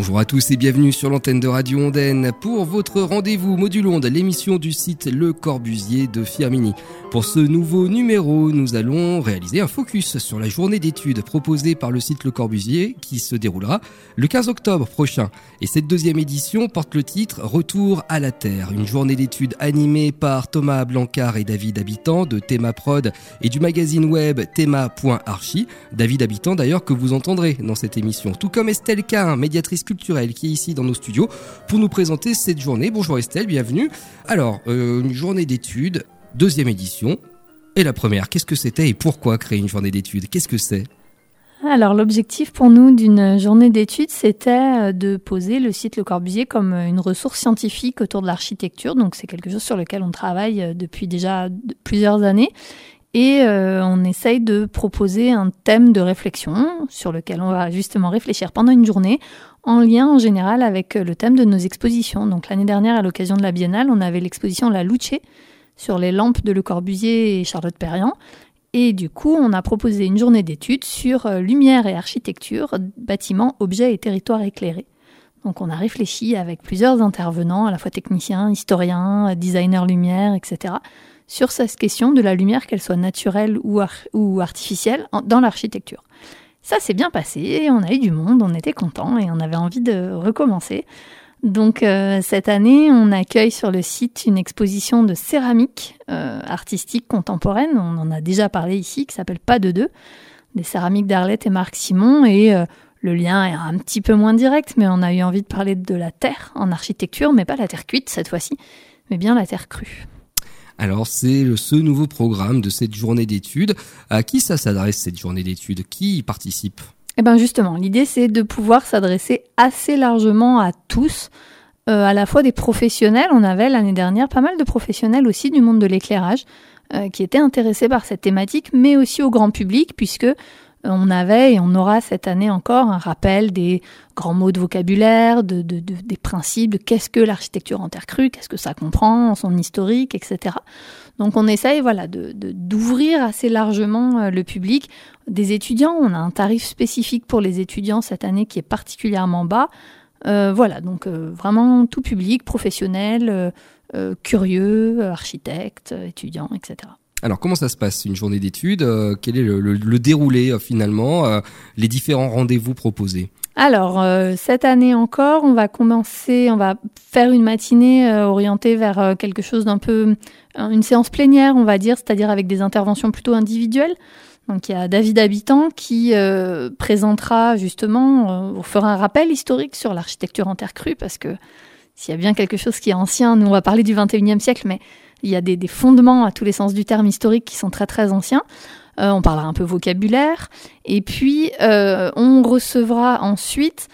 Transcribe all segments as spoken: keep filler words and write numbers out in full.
Bonjour à tous et bienvenue sur l'antenne de Radio Ondaine pour votre rendez-vous Module Onde, l'émission du site Le Corbusier de Firminy. Pour ce nouveau numéro, nous allons réaliser un focus sur la journée d'études proposée par le site Le Corbusier qui se déroulera le quinze octobre prochain. Et cette deuxième édition porte le titre « Retour à la Terre », une journée d'études animée par Thomas Blancard et David Habitant de Théma Prod et du magazine web théma point archi. David Habitant d'ailleurs que vous entendrez dans cette émission, tout comme Estelle Cain, médiatrice culturelle qui est ici dans nos studios pour nous présenter cette journée. Bonjour Estelle, bienvenue. Alors, euh, une journée d'études, deuxième édition. Et la première, qu'est-ce que c'était et pourquoi créer une journée d'études ? Qu'est-ce que c'est ? Alors l'objectif pour nous d'une journée d'études, c'était de poser le site Le Corbusier comme une ressource scientifique autour de l'architecture. Donc c'est quelque chose sur lequel on travaille depuis déjà plusieurs années. Et euh, on essaye de proposer un thème de réflexion sur lequel on va justement réfléchir pendant une journée, en lien en général avec le thème de nos expositions. Donc l'année dernière, à l'occasion de la Biennale, on avait l'exposition La Luce sur les lampes de Le Corbusier et Charlotte Perriand. Et du coup, on a proposé une journée d'études sur lumière et architecture, bâtiments, objets et territoires éclairés. Donc on a réfléchi avec plusieurs intervenants, à la fois techniciens, historiens, designers lumière, et cetera, sur cette question de la lumière, qu'elle soit naturelle ou, ar- ou artificielle, en, dans l'architecture. Ça s'est bien passé, on a eu du monde, on était contents et on avait envie de recommencer. Donc euh, cette année, on accueille sur le site une exposition de céramique euh, artistique contemporaine, on en a déjà parlé ici, qui s'appelle Pas de deux, des céramiques d'Arlette et Marc Simon, et euh, le lien est un petit peu moins direct, mais on a eu envie de parler de la terre en architecture, mais pas la terre cuite cette fois-ci, mais bien la terre crue. Alors c'est le, ce nouveau programme de cette journée d'études. À qui ça s'adresse cette journée d'études ? Qui y participe ? Eh bien justement, l'idée c'est de pouvoir s'adresser assez largement à tous, euh, à la fois des professionnels. On avait l'année dernière pas mal de professionnels aussi du monde de l'éclairage euh, qui étaient intéressés par cette thématique, mais aussi au grand public, puisque on avait et on aura cette année encore un rappel des grands mots de vocabulaire, de, de, de, des principes de qu'est-ce que l'architecture en terre crue, qu'est-ce que ça comprend, son historique, et cetera. Donc on essaye voilà, de, de, d'ouvrir assez largement le public. Des étudiants, on a un tarif spécifique pour les étudiants cette année qui est particulièrement bas. Euh, voilà, donc euh, vraiment tout public, professionnel, euh, euh, curieux, architecte, étudiant, et cetera. Alors, comment ça se passe, une journée d'études ? euh, Quel est le, le, le déroulé, euh, finalement, euh, les différents rendez-vous proposés ? Alors, euh, cette année encore, on va commencer, on va faire une matinée euh, orientée vers euh, quelque chose d'un peu, euh, une séance plénière, on va dire, c'est-à-dire avec des interventions plutôt individuelles. Donc, il y a David Habitant qui euh, présentera justement, euh, on fera un rappel historique sur l'architecture en terre crue, parce que s'il y a bien quelque chose qui est ancien, nous on va parler du vingt et unième siècle, mais il y a des, des fondements à tous les sens du terme historique qui sont très très anciens. Euh, on parlera un peu vocabulaire. Et puis, euh, on recevra ensuite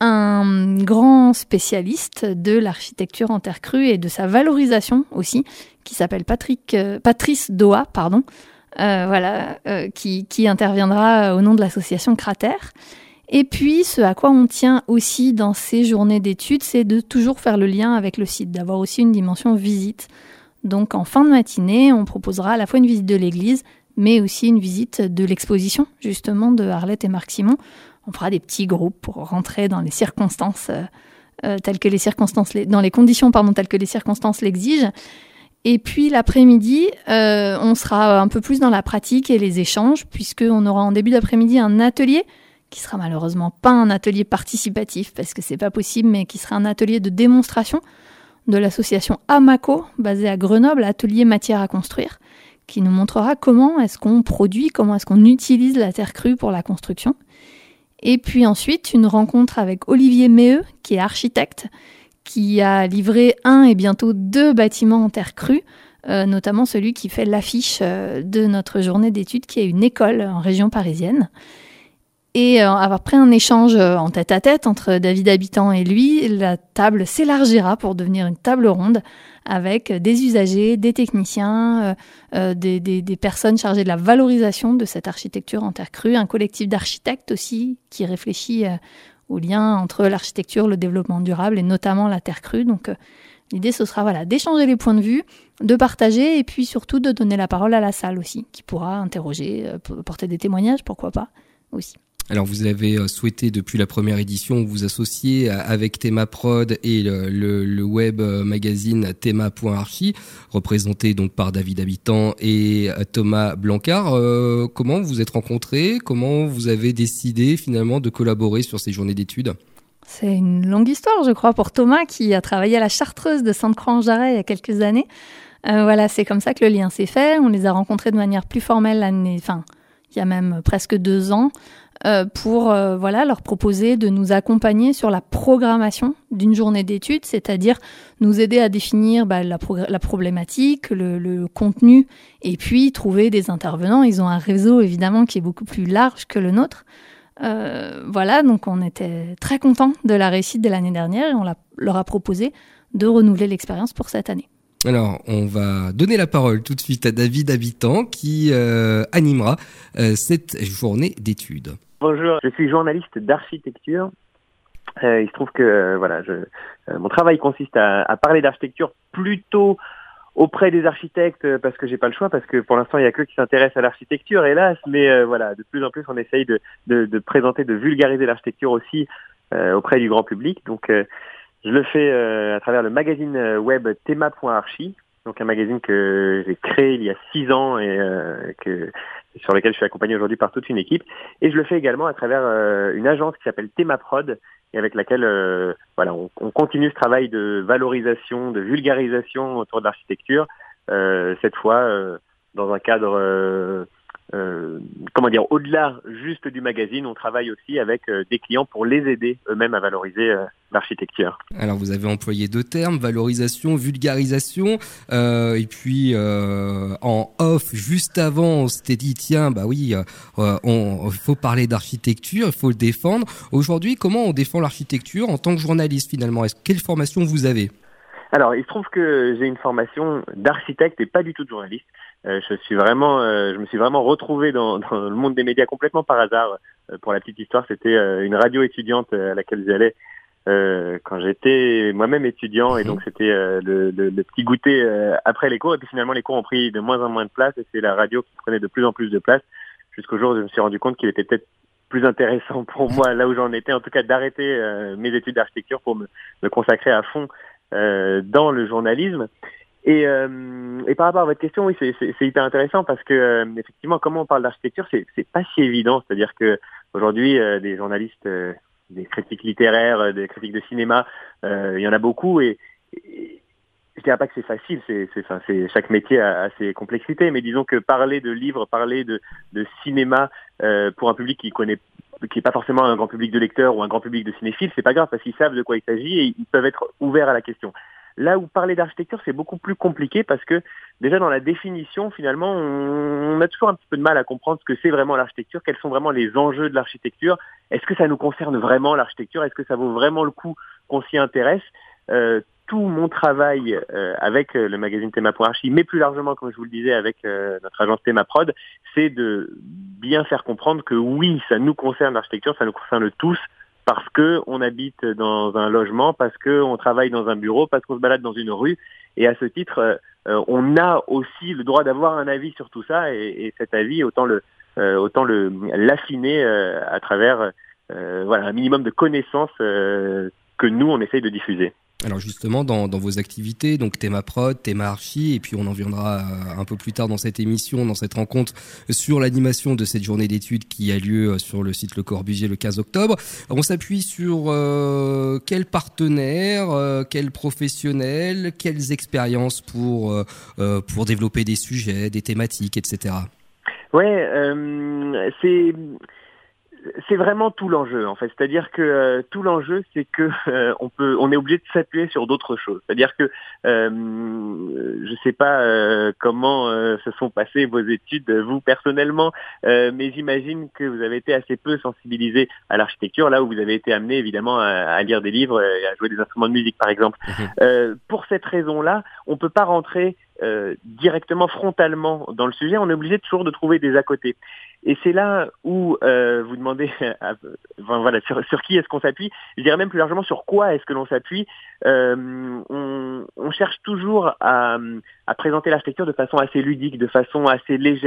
un grand spécialiste de l'architecture en terre crue et de sa valorisation aussi, qui s'appelle Patrick, euh, Patrice Doha, pardon, euh, voilà, euh, qui, qui interviendra au nom de l'association Cratère. Et puis, ce à quoi on tient aussi dans ces journées d'études, c'est de toujours faire le lien avec le site, d'avoir aussi une dimension visite. Donc en fin de matinée, on proposera à la fois une visite de l'église, mais aussi une visite de l'exposition, justement, de Arlette et Marc Simon. On fera des petits groupes pour rentrer dans les circonstances, euh, euh, telles que les circonstances, dans les conditions, pardon, telles que les circonstances l'exigent. Et puis l'après-midi, euh, on sera un peu plus dans la pratique et les échanges, puisqu'on aura en début d'après-midi un atelier, qui sera malheureusement pas un atelier participatif, parce que c'est pas possible, mais qui sera un atelier de démonstration de l'association Amaco, basée à Grenoble, Atelier Matière à Construire, qui nous montrera comment est-ce qu'on produit, comment est-ce qu'on utilise la terre crue pour la construction. Et puis ensuite, une rencontre avec Olivier Méheux, qui est architecte, qui a livré un et bientôt deux bâtiments en terre crue, euh, notamment celui qui fait l'affiche euh, de notre journée d'études, qui est une école en région parisienne. Et euh, après un échange en tête-à-tête entre David Habitant et lui, la table s'élargira pour devenir une table ronde avec des usagers, des techniciens, euh, euh, des, des, des personnes chargées de la valorisation de cette architecture en terre crue, un collectif d'architectes aussi qui réfléchit euh, au lien entre l'architecture, le développement durable et notamment la terre crue. Donc euh, l'idée, ce sera voilà, d'échanger les points de vue, de partager et puis surtout de donner la parole à la salle aussi, qui pourra interroger, euh, porter des témoignages, pourquoi pas aussi. Alors vous avez souhaité depuis la première édition vous associer avec Thémaprod et le, le, le web magazine Théma.archi, représenté donc par David Habitant et Thomas Blancard. Euh, comment vous vous êtes rencontrés? Comment vous avez décidé finalement de collaborer sur ces journées d'études? C'est une longue histoire, je crois, pour Thomas qui a travaillé à la Chartreuse de Sainte-Croix-en-Jarret il y a quelques années. Euh, voilà, c'est comme ça que le lien s'est fait. On les a rencontrés de manière plus formelle l'année, enfin, il y a même presque deux ans. Euh, pour euh, voilà, leur proposer de nous accompagner sur la programmation d'une journée d'études, c'est-à-dire nous aider à définir bah, la, progr- la problématique, le, le contenu, et puis trouver des intervenants. Ils ont un réseau évidemment qui est beaucoup plus large que le nôtre. Euh, voilà, donc on était très contents de la réussite de l'année dernière et on l'a, leur a proposé de renouveler l'expérience pour cette année. Alors, on va donner la parole tout de suite à David Habitant qui euh, animera euh, cette journée d'études. Bonjour, je suis journaliste d'architecture. Euh, il se trouve que euh, voilà, je, euh, mon travail consiste à, à parler d'architecture plutôt auprès des architectes euh, parce que j'ai pas le choix, parce que pour l'instant il y a que qui s'intéressent à l'architecture, hélas. Mais euh, voilà, de plus en plus on essaye de, de, de présenter, de vulgariser l'architecture aussi euh, auprès du grand public. Donc euh, je le fais euh, à travers le magazine web Théma.archi, donc un magazine que j'ai créé il y a six ans et euh, que sur lequel je suis accompagné aujourd'hui par toute une équipe. Et je le fais également à travers euh, une agence qui s'appelle Thémaprod et avec laquelle euh, voilà, on, on continue ce travail de valorisation, de vulgarisation autour de l'architecture, euh, cette fois euh, dans un cadre euh, euh, comment dire, au-delà juste du magazine, on travaille aussi avec euh, des clients pour les aider eux-mêmes à valoriser euh, l'architecture. Alors vous avez employé deux termes, valorisation, vulgarisation, euh, et puis euh, en off, juste avant, on s'était dit tiens, bah oui, euh, on, il faut parler d'architecture, il faut le défendre. Aujourd'hui, comment on défend l'architecture en tant que journaliste finalement? Est-ce, quelle formation vous avez? Alors, il se trouve que j'ai une formation d'architecte et pas du tout de journaliste. Euh, je suis vraiment, euh, je me suis vraiment retrouvé dans, dans le monde des médias complètement par hasard. Euh, pour la petite histoire, c'était euh, une radio étudiante à laquelle j'allais euh, quand j'étais moi-même étudiant, et donc c'était euh, le, le, le petit goûter euh, après les cours. Et puis finalement, les cours ont pris de moins en moins de place, et c'est la radio qui prenait de plus en plus de place, jusqu'au jour où je me suis rendu compte qu'il était peut-être plus intéressant pour moi, là où j'en étais, en tout cas, d'arrêter euh, mes études d'architecture pour me, me consacrer à fond Euh, dans le journalisme. Et, euh, et par rapport à votre question, oui, c'est, c'est, c'est hyper intéressant parce que euh, effectivement, comment on parle d'architecture, c'est, c'est pas si évident. C'est-à-dire que aujourd'hui, euh, des journalistes, euh, des critiques littéraires, euh, des critiques de cinéma, euh, il y en a beaucoup. Et, et je dirais pas que c'est facile. C'est, c'est, enfin, c'est chaque métier a, a ses complexités. Mais disons que parler de livres, parler de, de cinéma euh, pour un public qui connaît qui est pas forcément un grand public de lecteurs ou un grand public de cinéphiles, c'est pas grave parce qu'ils savent de quoi il s'agit et ils peuvent être ouverts à la question. Là où parler d'architecture, c'est beaucoup plus compliqué parce que déjà dans la définition, finalement, on a toujours un petit peu de mal à comprendre ce que c'est vraiment l'architecture, quels sont vraiment les enjeux de l'architecture, est-ce que ça nous concerne vraiment l'architecture, est-ce que ça vaut vraiment le coup qu'on s'y intéresse. euh, Tout mon travail euh, avec euh, le magazine Théma.archi, mais plus largement, comme je vous le disais, avec euh, notre agence Thémaprod, c'est de bien faire comprendre que oui, ça nous concerne l'architecture, ça nous concerne tous, parce que on habite dans un logement, parce que on travaille dans un bureau, parce qu'on se balade dans une rue, et à ce titre, euh, on a aussi le droit d'avoir un avis sur tout ça, et, et cet avis, autant le, euh, autant le l'affiner euh, à travers euh, voilà un minimum de connaissances euh, que nous on essaye de diffuser. Alors justement, dans, dans vos activités, donc Thémaprod, Théma-archi, et puis on en viendra un peu plus tard dans cette émission, dans cette rencontre, sur l'animation de cette journée d'études qui a lieu sur le site Le Corbusier le quinze octobre. On s'appuie sur euh, quels partenaires, euh, quels professionnels, quelles expériences pour, euh, pour développer des sujets, des thématiques, et cetera. Ouais, euh, c'est... C'est vraiment tout l'enjeu en fait, c'est-à-dire que euh, tout l'enjeu c'est que euh, on peut, on est obligé de s'appuyer sur d'autres choses. C'est-à-dire que euh, je sais pas euh, comment euh, se sont passées vos études vous personnellement, euh, mais j'imagine que vous avez été assez peu sensibilisé à l'architecture, là où vous avez été amené évidemment à, à lire des livres et à jouer des instruments de musique par exemple. Mmh. Euh, pour cette raison-là, on peut pas rentrer euh, directement frontalement dans le sujet. On est obligé toujours de trouver des à côté. Et c'est là où euh, vous demandez, à, enfin, voilà, sur, sur qui est-ce qu'on s'appuie. Je dirais même plus largement sur quoi est-ce que l'on s'appuie. Euh, on, on cherche toujours à, à présenter l'architecture de façon assez ludique, de façon assez légère.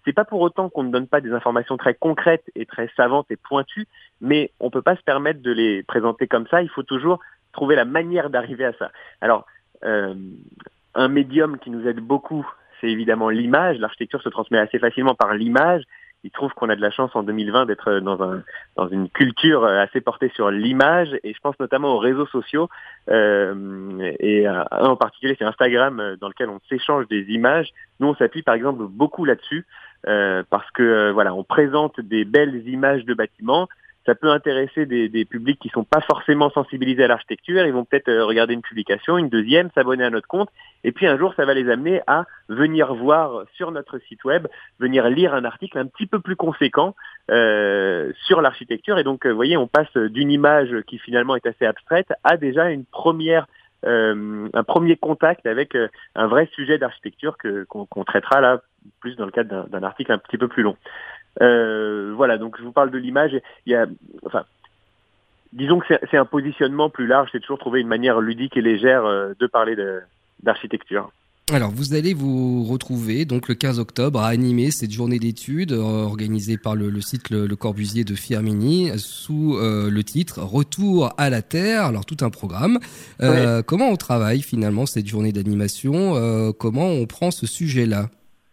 c'est pas pour autant qu'on ne donne pas des informations très concrètes et très savantes et pointues, mais on peut pas se permettre de les présenter comme ça. Il faut toujours trouver la manière d'arriver à ça. Alors, euh, un médium qui nous aide beaucoup, c'est évidemment l'image. L'architecture se transmet assez facilement par l'image. Il trouve qu'on a de la chance en deux mille vingt d'être dans un dans une culture assez portée sur l'image, et je pense notamment aux réseaux sociaux, euh, et un en particulier c'est Instagram, dans lequel on s'échange des images. Nous on s'appuie par exemple beaucoup là-dessus, euh, parce que euh, voilà, on présente des belles images de bâtiments. Ça peut intéresser des, des publics qui sont pas forcément sensibilisés à l'architecture. Ils vont peut-être euh, regarder une publication, une deuxième, s'abonner à notre compte, et puis un jour, ça va les amener à venir voir sur notre site web, venir lire un article un petit peu plus conséquent euh, sur l'architecture. Et donc, vous voyez, on passe d'une image qui finalement est assez abstraite à déjà une première, euh, un premier contact avec euh, un vrai sujet d'architecture que qu'on, qu'on traitera là plus dans le cadre d'un, d'un article un petit peu plus long. Euh, voilà, donc je vous parle de l'image. Il y a, enfin, disons que c'est, c'est un positionnement plus large. C'est toujours trouver une manière ludique et légère euh, de parler de, d'architecture. Alors, vous allez vous retrouver donc le quinze octobre à animer cette journée d'études euh, organisée par le, le site Le, le Corbusier de Firminy sous euh, le titre Retour à la Terre. Alors, tout un programme. Euh, ouais. Comment on travaille finalement cette journée d'animation euh, Comment on prend ce sujet-là?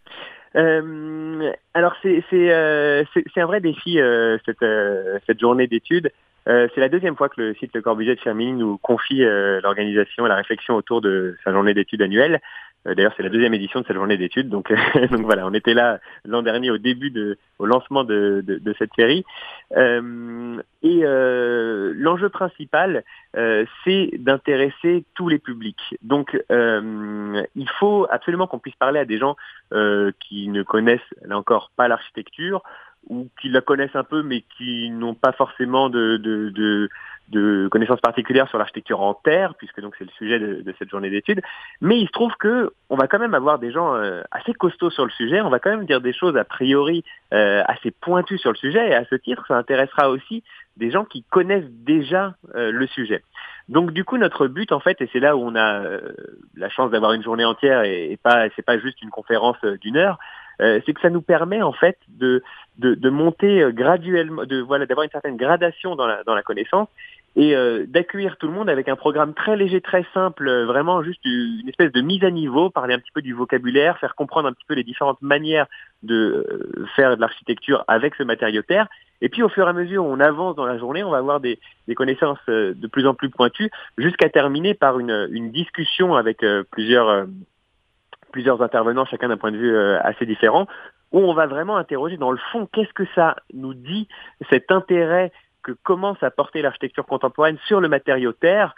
Euh, alors c'est c'est, euh, c'est c'est un vrai défi euh, cette euh, cette journée d'études. Euh, c'est la deuxième fois que le site Le Corbusier de Firminy nous confie euh, l'organisation et la réflexion autour de sa journée d'études annuelle. Euh, d'ailleurs, c'est la deuxième édition de cette journée d'études, donc donc voilà, on était là l'an dernier au début de au lancement de de, de cette série. Euh, et euh, l'enjeu principal, euh, c'est d'intéresser tous les publics. Donc, euh, il faut absolument qu'on puisse parler à des gens euh, qui ne connaissent là encore pas l'architecture, ou qui la connaissent un peu mais qui n'ont pas forcément de, de, de, de connaissances particulières sur l'architecture en terre, puisque donc c'est le sujet de, de cette journée d'études. Mais il se trouve que on va quand même avoir des gens euh, assez costauds sur le sujet, on va quand même dire des choses a priori euh, assez pointues sur le sujet, et à ce titre, ça intéressera aussi des gens qui connaissent déjà euh, le sujet. Donc du coup, notre but en fait, et c'est là où on a euh, la chance d'avoir une journée entière et, et pas, c'est pas juste une conférence euh, d'une heure, euh, c'est que ça nous permet en fait de de, de monter euh, graduellement, de voilà, d'avoir une certaine gradation dans la dans la connaissance, et euh, d'accueillir tout le monde avec un programme très léger, très simple, euh, vraiment juste une espèce de mise à niveau, parler un petit peu du vocabulaire, faire comprendre un petit peu les différentes manières de euh, faire de l'architecture avec ce matériau terre. Et puis au fur et à mesure où on avance dans la journée, on va avoir des, des connaissances euh, de plus en plus pointues, jusqu'à terminer par une, une discussion avec euh, plusieurs, euh, plusieurs intervenants, chacun d'un point de vue euh, assez différent, où on va vraiment interroger dans le fond qu'est-ce que ça nous dit, cet intérêt que commence à porter l'architecture contemporaine sur le matériau terre.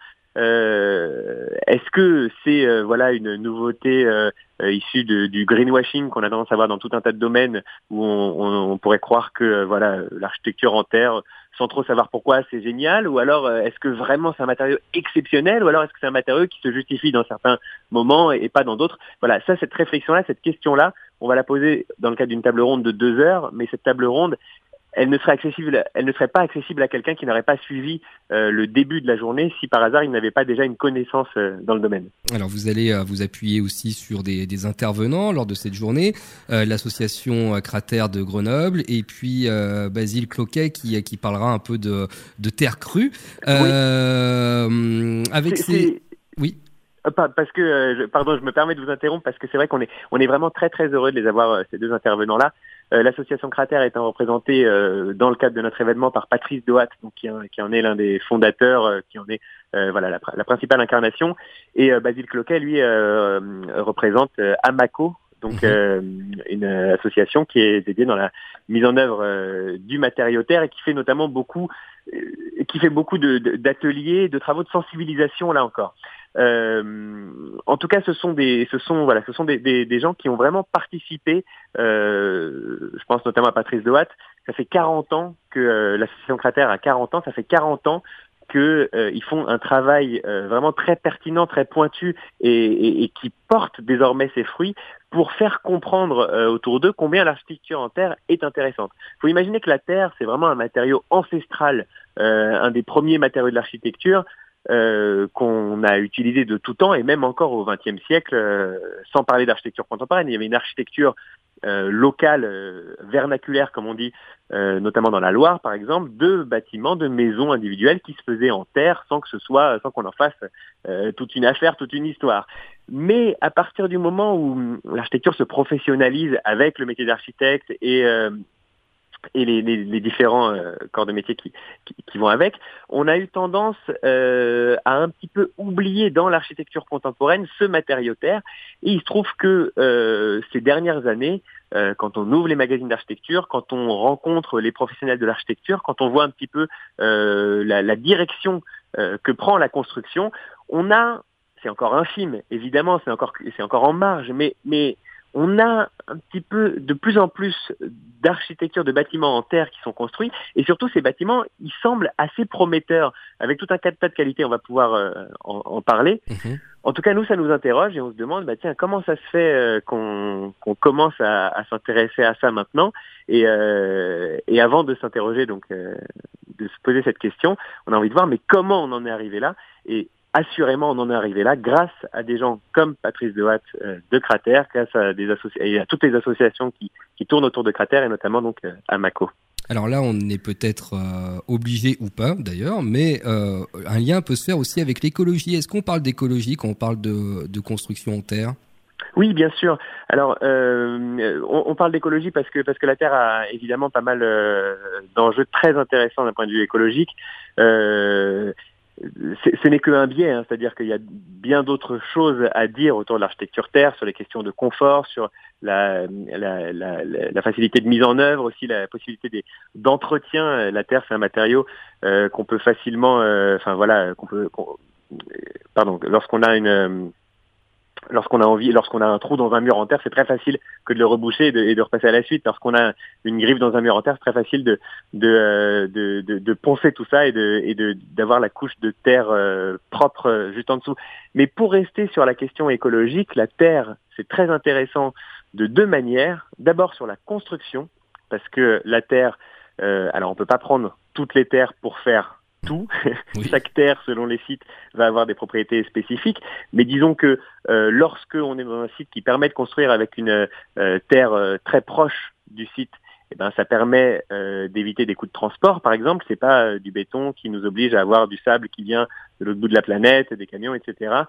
Euh, est-ce que c'est euh, voilà une nouveauté euh, euh, issue de, du greenwashing qu'on a tendance à voir dans tout un tas de domaines où on, on, on pourrait croire que euh, voilà l'architecture en terre, sans trop savoir pourquoi, c'est génial, ou alors euh, est-ce que vraiment c'est un matériau exceptionnel, ou alors est-ce que c'est un matériau qui se justifie dans certains moments et, et pas dans d'autres. Voilà, ça, cette réflexion-là, cette question-là, on va la poser dans le cadre d'une table ronde de deux heures, mais cette table ronde, elle ne serait accessible, elle ne serait pas accessible à quelqu'un qui n'aurait pas suivi euh, le début de la journée si par hasard il n'avait pas déjà une connaissance euh, dans le domaine. Alors vous allez euh, vous appuyer aussi sur des, des intervenants lors de cette journée, euh, l'association Cratère de Grenoble et puis euh, Basile Cloquet qui qui parlera un peu de de terre crue. Euh, oui. Avec c'est, ces c'est... oui. Parce que, euh, je, pardon, je me permets de vous interrompre parce que c'est vrai qu'on est, on est vraiment très très heureux de les avoir, euh, ces deux intervenants-là. Euh, l'association Cratère étant représentée euh, dans le cadre de notre événement par Patrice Doat, donc qui, qui en est l'un des fondateurs, euh, qui en est euh, voilà la, la principale incarnation, et euh, Basile Cloquet, lui, euh, représente euh, Amaco, donc euh, une association qui est dédiée dans la mise en œuvre euh, du matériau terre et qui fait notamment beaucoup, euh, qui fait beaucoup de, de, d'ateliers, de travaux de sensibilisation là encore. Euh, en tout cas, ce sont des, ce sont voilà, ce sont des, des, des gens qui ont vraiment participé. Euh, je pense notamment à Patrice Doat. Ça fait quarante ans que euh, l'association Cratère a quarante ans. Ça fait quarante ans que euh, ils font un travail euh, vraiment très pertinent, très pointu et, et, et qui porte désormais ses fruits pour faire comprendre euh, autour d'eux combien l'architecture en terre est intéressante. Il faut imaginer que la terre, c'est vraiment un matériau ancestral, euh, un des premiers matériaux de l'architecture. Euh, qu'on a utilisé de tout temps et même encore au vingtième siècle, euh, sans parler d'architecture contemporaine. Il y avait une architecture euh, locale, euh, vernaculaire, comme on dit, euh, notamment dans la Loire, par exemple, de bâtiments, de maisons individuelles qui se faisaient en terre sans que ce soit, sans qu'on en fasse euh, toute une affaire, toute une histoire. Mais à partir du moment où l'architecture se professionnalise avec le métier d'architecte et euh, et les, les, les différents euh, corps de métier qui, qui, qui vont avec, on a eu tendance euh, à un petit peu oublier dans l'architecture contemporaine ce matériau terre. Et il se trouve que euh, ces dernières années, euh, quand on ouvre les magazines d'architecture, quand on rencontre les professionnels de l'architecture, quand on voit un petit peu euh, la, la direction euh, que prend la construction, on a, c'est encore infime, évidemment, c'est encore, c'est encore en marge, mais, mais on a un petit peu de plus en plus d'architecture de bâtiments en terre qui sont construits, et surtout ces bâtiments, ils semblent assez prometteurs, avec tout un tas de qualités, on va pouvoir euh, en, en parler. Mmh. En tout cas, nous, ça nous interroge et on se demande, bah tiens, comment ça se fait euh, qu'on, qu'on commence à, à s'intéresser à ça maintenant, et, euh, et avant de s'interroger, donc euh, de se poser cette question, on a envie de voir, mais comment on en est arrivé là, et assurément, on en est arrivé là grâce à des gens comme Patrice Dewatt euh, de Cratère, grâce à, des associ- et à toutes les associations qui, qui tournent autour de Cratère, et notamment donc euh, à Mako. Alors là, on est peut-être euh, obligé ou pas d'ailleurs, mais euh, un lien peut se faire aussi avec l'écologie. Est-ce qu'on parle d'écologie quand on parle de, de construction en terre ? Oui, bien sûr. Alors, euh, on, on parle d'écologie parce que parce que la Terre a évidemment pas mal euh, d'enjeux très intéressants d'un point de vue écologique. Euh, C'est, ce n'est qu'un biais, hein, c'est-à-dire qu'il y a bien d'autres choses à dire autour de l'architecture terre, sur les questions de confort, sur la, la, la, la facilité de mise en œuvre, aussi la possibilité des, d'entretien. La terre, c'est un matériau euh, qu'on peut facilement, euh, enfin voilà, qu'on peut, qu'on, pardon, lorsqu'on a une Lorsqu'on a envie, lorsqu'on a un trou dans un mur en terre, c'est très facile que de le reboucher et de, et de repasser à la suite. Lorsqu'on a une griffe dans un mur en terre, c'est très facile de de de, de, de poncer tout ça et de et de d'avoir la couche de terre euh, propre euh, juste en dessous. Mais pour rester sur la question écologique, la terre, c'est très intéressant de deux manières. D'abord sur la construction, parce que la terre, euh, alors on peut pas prendre toutes les terres pour faire tout. Oui. Chaque terre, selon les sites, va avoir des propriétés spécifiques. Mais disons que euh, lorsque on est dans un site qui permet de construire avec une euh, terre euh, très proche du site, eh ben ça permet euh, d'éviter des coûts de transport. Par exemple, c'est pas euh, du béton qui nous oblige à avoir du sable qui vient de l'autre bout de la planète, des camions, et cetera.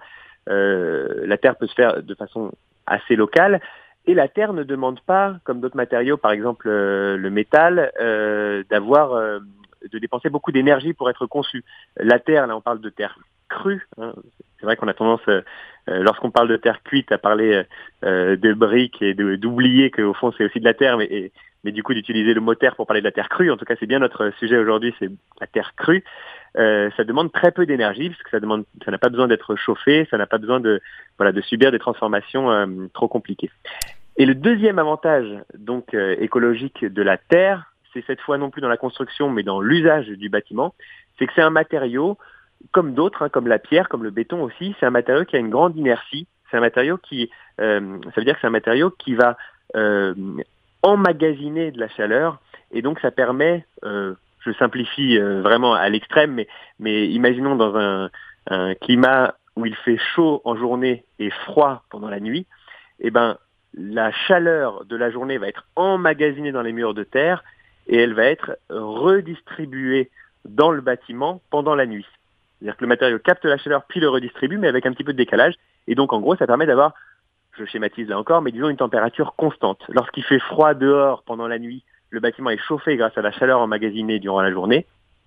Euh, la terre peut se faire de façon assez locale. Et la terre ne demande pas, comme d'autres matériaux, par exemple euh, le métal, euh, d'avoir euh, de dépenser beaucoup d'énergie pour être conçu. La terre, là on parle de terre crue, hein. C'est vrai qu'on a tendance, euh, lorsqu'on parle de terre cuite, à parler euh, de briques et de, d'oublier qu'au fond c'est aussi de la terre, mais, et, mais du coup d'utiliser le mot terre pour parler de la terre crue. En tout cas, c'est bien notre sujet aujourd'hui, c'est la terre crue. Euh, ça demande très peu d'énergie, parce que ça demande, ça n'a pas besoin d'être chauffé, ça n'a pas besoin de, voilà, de subir des transformations euh, trop compliquées. Et le deuxième avantage donc euh, écologique de la terre, c'est cette fois non plus dans la construction, mais dans l'usage du bâtiment, c'est que c'est un matériau, comme d'autres, hein, comme la pierre, comme le béton aussi, c'est un matériau qui a une grande inertie, c'est un matériau qui, euh, ça veut dire que c'est un matériau qui va euh, emmagasiner de la chaleur, et donc ça permet, euh, je simplifie euh, vraiment à l'extrême, mais, mais imaginons dans un, un climat où il fait chaud en journée et froid pendant la nuit, eh ben, la chaleur de la journée va être emmagasinée dans les murs de terre, et elle va être redistribuée dans le bâtiment pendant la nuit. C'est-à-dire que le matériau capte la chaleur puis le redistribue, mais avec un petit peu de décalage. Et donc, en gros, ça permet d'avoir, je schématise là encore, mais disons une température constante. Lorsqu'il fait froid dehors pendant la nuit, le bâtiment est chauffé grâce à la chaleur emmagasinée durant la journée.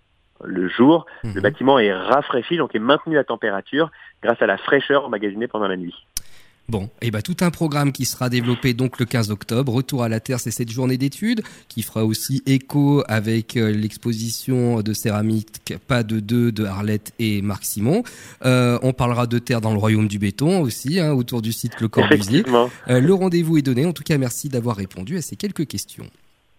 Le jour, mmh. le bâtiment est rafraîchi, donc est maintenu à température grâce à la fraîcheur emmagasinée pendant la nuit. Bon, et ben tout un programme qui sera développé donc le quinze octobre. Retour à la Terre, c'est cette journée d'études qui fera aussi écho avec euh, l'exposition de céramique Pas de deux de Arlette et Marc Simon. Euh, on parlera de terre dans le royaume du béton aussi, hein, autour du site Le Corbusier. Euh, le rendez-vous est donné. En tout cas, merci d'avoir répondu à ces quelques questions.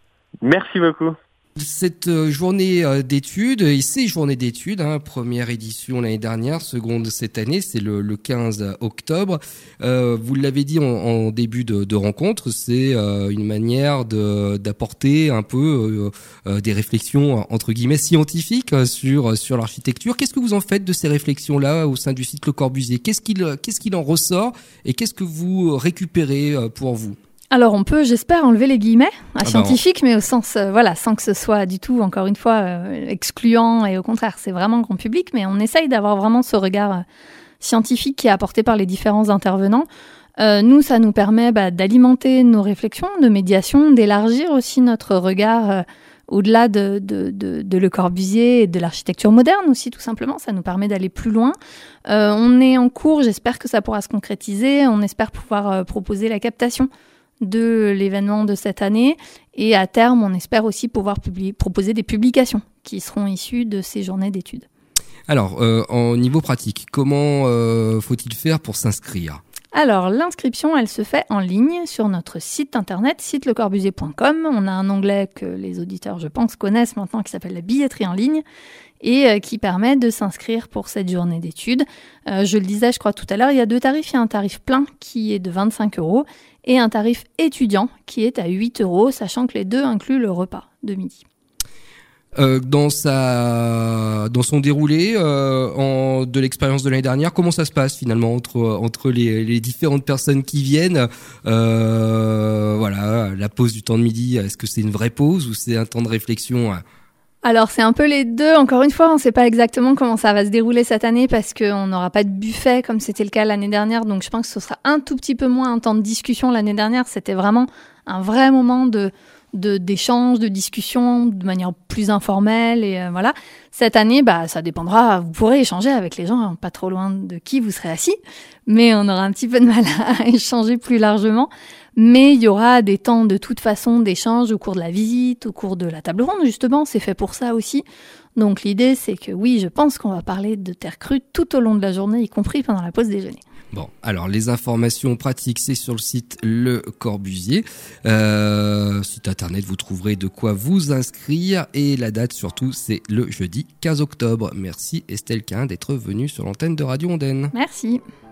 Merci beaucoup. Cette journée d'études, et ces journées d'études, hein, première édition l'année dernière, seconde cette année, c'est le, le quinze octobre. Euh, vous l'avez dit en, en début de, de rencontre, c'est euh, une manière de, d'apporter un peu euh, euh, des réflexions entre guillemets scientifiques sur sur l'architecture. Qu'est-ce que vous en faites de ces réflexions-là au sein du site Le Corbusier ? Qu'est-ce qu'il qu'est-ce qu'il en ressort et qu'est-ce que vous récupérez pour vous ? Alors on peut, j'espère, enlever les guillemets à Ah scientifique, bah, mais au sens, euh, voilà, sans que ce soit du tout, encore une fois, euh, excluant, et au contraire, c'est vraiment grand public, mais on essaye d'avoir vraiment ce regard euh, scientifique qui est apporté par les différents intervenants. Euh, nous, ça nous permet bah, d'alimenter nos réflexions de médiation, d'élargir aussi notre regard euh, au-delà de, de, de, de Le Corbusier et de l'architecture moderne aussi, tout simplement. Ça nous permet d'aller plus loin. Euh, on est en cours, j'espère que ça pourra se concrétiser. On espère pouvoir euh, proposer la captation de l'événement de cette année. Et à terme, on espère aussi pouvoir publier, proposer des publications qui seront issues de ces journées d'études. Alors, euh, en niveau pratique, comment euh, faut-il faire pour s'inscrire ? Alors, l'inscription, elle se fait en ligne sur notre site internet, site le corbusier point com. On a un onglet que les auditeurs, je pense, connaissent maintenant qui s'appelle la billetterie en ligne et euh, qui permet de s'inscrire pour cette journée d'études. Euh, je le disais, je crois, tout à l'heure, il y a deux tarifs. Il y a un tarif plein qui est de vingt-cinq euros et un tarif étudiant qui est à huit euros, sachant que les deux incluent le repas de midi. Euh, dans sa, dans son déroulé euh, en, de l'expérience de l'année dernière, comment ça se passe finalement entre entre les, les différentes personnes qui viennent euh, voilà, la pause du temps de midi, est-ce que c'est une vraie pause ou c'est un temps de réflexion ? Alors c'est un peu les deux. Encore une fois, on ne sait pas exactement comment ça va se dérouler cette année parce qu'on n'aura pas de buffet comme c'était le cas l'année dernière. Donc je pense que ce sera un tout petit peu moins un temps de discussion. L'année dernière, c'était vraiment un vrai moment de De, d'échanges, de discussions de manière plus informelle et euh, voilà. Cette année, bah, ça dépendra, vous pourrez échanger avec les gens, hein, pas trop loin de qui vous serez assis, mais on aura un petit peu de mal à échanger plus largement. Mais il y aura des temps de toute façon d'échange au cours de la visite, au cours de la table ronde justement, c'est fait pour ça aussi. Donc l'idée c'est que oui, je pense qu'on va parler de terre crue tout au long de la journée, y compris pendant la pause déjeuner. Bon, alors les informations pratiques, c'est sur le site Le Corbusier. Euh, site internet, vous trouverez de quoi vous inscrire. Et la date surtout, c'est le jeudi quinze octobre. Merci Estelle Quin d'être venue sur l'antenne de Radio Ondaine. Merci.